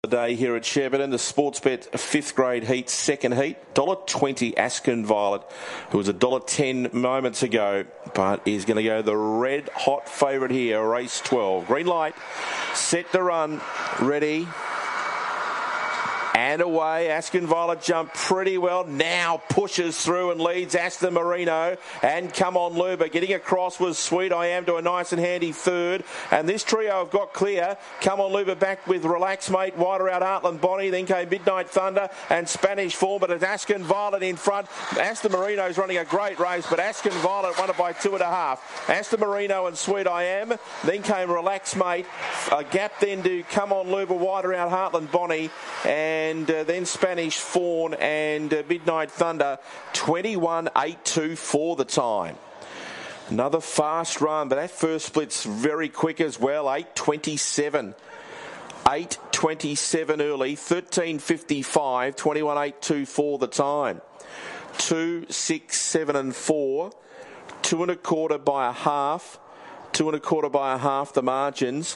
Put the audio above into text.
The day here at Shepparton, the Sportsbet 5th grade heat, second heat, $1.20 Askin Violet, who was $1.10 moments ago, but is going to go the red hot favourite here, race 12. Green light, set to run, ready. And away, Askin Violet jumped pretty well. Now pushes through and leads Aston Marino. And Come On Luba. Getting across was Sweet I Am to a nice and handy third. And this trio have got clear. Come On Luba back with Relax Mate, wider out Heartland Bonnie. Then came Midnight Thunder and Spanish Form. But it's Askin Violet in front. Aston Marino's running a great race, but Askin Violet won it by 2.5. Aston Marino and Sweet I Am. Then came Relax Mate. A gap then to Come On Luba, wider out Heartland Bonnie. And then Spanish Fawn and Midnight Thunder, 21.82 for the time. Another fast run, but that first split's very quick as well, 8.27. 8.27 early, 13.55, 21.82 for the time. 2, 6, 7 and 4, 2 1/4 by a half. 2 1/4 by a half the margins.